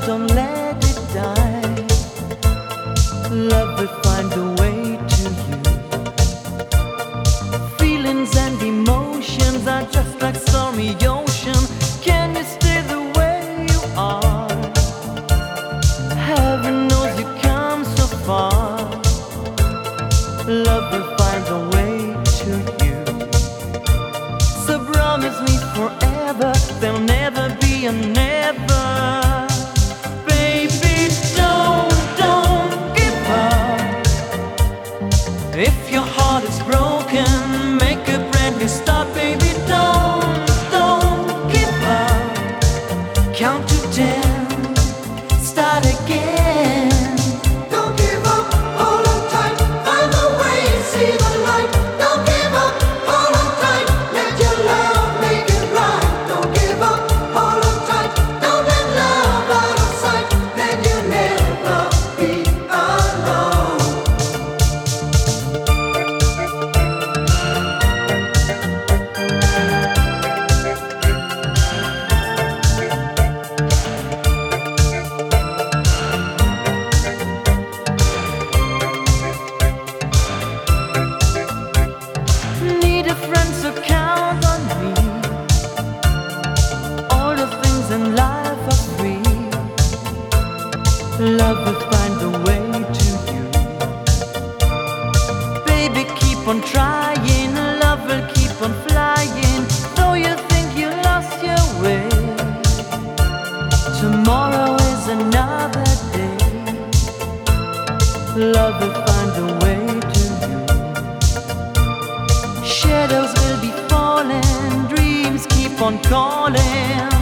don't let it die. Love will find a way to you. Feelings and emotions are just like stormy ocean. Can you stay the way you are? Heaven knows you come so far. Love will find a way to you. So promise me forever, there'll never be a never. Baby, don't give up. If your heart is broken, make a brand new start. Baby, don't give up. Count to 10, start again. Don't give up, hold on tight, find a way, see the light. Don't give up, hold on tight, let your love make it right. Don't give up, hold on tight, don't let love out of sight. Then you'll never be alone. Need a friend, so count on me. All the things in life are free. Love will find a way to you. Baby, keep on trying. Love will keep on flying. Though you think you lost your way, tomorrow is another day. Love will find a way to you. Shadows will be falling, dreams keep on calling.